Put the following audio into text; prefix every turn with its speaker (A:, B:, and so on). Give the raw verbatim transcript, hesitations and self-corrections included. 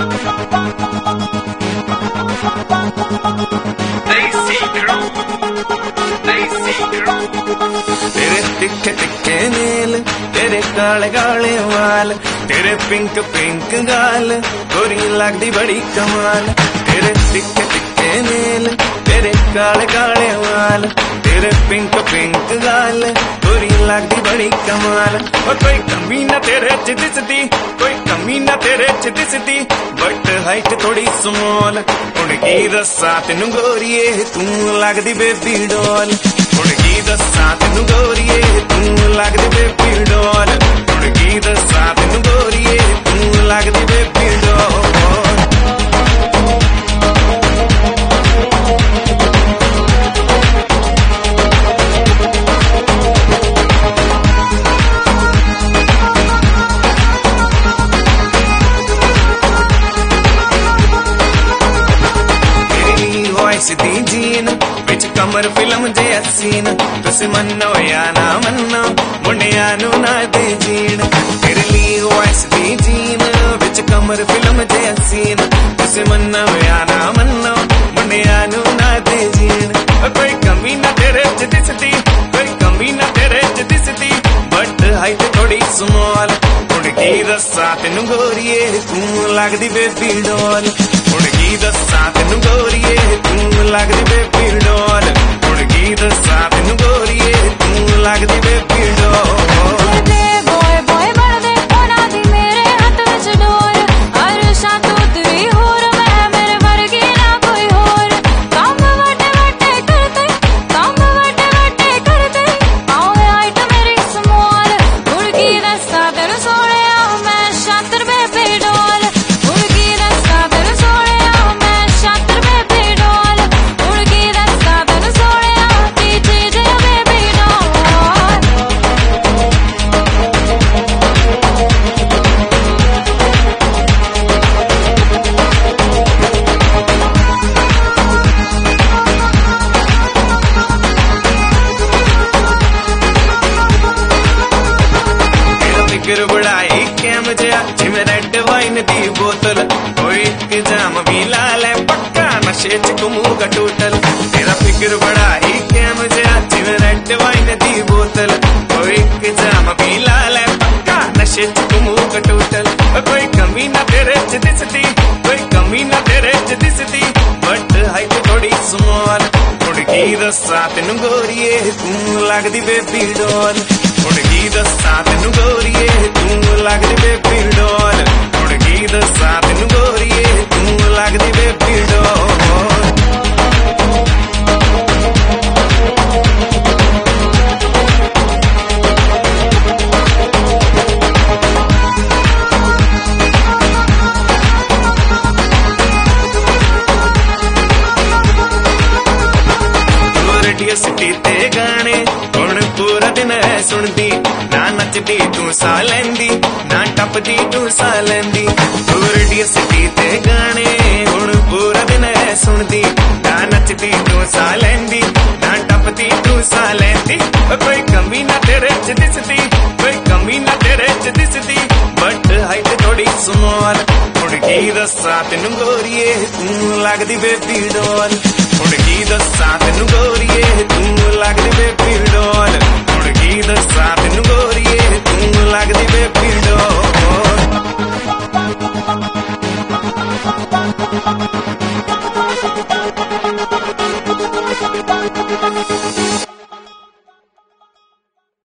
A: तेरे तिखे तिखे नेल, तेरे काले काले वाल, तेरे पिंक पिंक गाल, गोरी लगदी बड़ी कमाल। तेरे तिखे तिखे नेल, तेरे काले काले वाल, तेरे पिंक पिंक गाल, गोरी लगदी बड़ी कमाल। और कोई कमी ना तेरे च दिसदी, कोई कमी ना तेरे च दिसदी, बट हाइट थोड़ी स्मॉल। हुण की दस्सां तैनूं गोरीए, तू लगदी बेबी डॉल। हुण की दस्सां तैनूं गोरीए, तू लगदी बेबी डॉल। हुण की दस्सां तैनूं गोरीए, तू लगदी बेबी डॉल। दी जीन बिच कमर फिल्म जे हसीन, तुस मन्नो या ना मन्नो, मुंडिया नू ना दे जीन। तेरे लिए वॉइस दी जीन बिच कमर फिल्म जे हसीन, तुस मन्नो या ना मन्नो, मुंडिया नू ना दे जीन। कोई कमी ना तेरे च दिसदी, कोई कमी ना तेरे च दिसदी, बट हाइट थोड़ी स्मॉल। हुण की दस्सां तैनूं गोरीए, तू लगदी बेबी डॉल। हुण की दस्सां तैनूं गोरीए, तू लगदी बेबी डॉल। हुण की दस्सां तैनूं गोरीए, तू लगदी बेबी डॉल। बड़ाई कैम जया जिवें रेड वाइन दी बोतल, कोई एक जाम भी ला ले पक्का नशे च घूमूगा टोटल। तेरा फिक्र बड़ा ही कैम जया जिवें रेड वाइन दी बोतल, कोई एक जाम भी ला ले पक्का नशे च घूमूगा टोटल। कोई कमी ना तेरे च दिसदी, कोई कमी ना तेरे च दिसदी, बट हाइट थोड़ी स्मॉल। हुण की दस्सां तैनूं गोरीए, तू लगदी बेबी डॉल। हुण की दस्सां तैनूं गोरीए, तू लगदी बेबी डॉल। हुण की दस्सां तैनूं गोरीए, तू लगदी बेबी डॉल। रेडियो सिटी ते गाने हुण पूरा दिन है सुनदी, ना नचदी तू सा लैंदी, ना टपदी तू सा लैंदी। तू रेडियो सिटी ते गाने हुण पूरा दिन है सुनदी, ना नचदी तू सा लैंदी, ना टपदी तू सा लैंदी। कोई कमी ना तेरे च दिसदी, कोई कमी ना तेरे च दिसदी, बट हाइट थोड़ी स्मॉल। हुण की दस्सां तैनूं गोरीए, तू लगदी बेबी डॉल। हुण की दस्सां तैनूं गोरीए, तू लगदी बेबी डॉल। हुण की दस्सां तैनूं गोरीए, तू लगदी बेबी डॉल।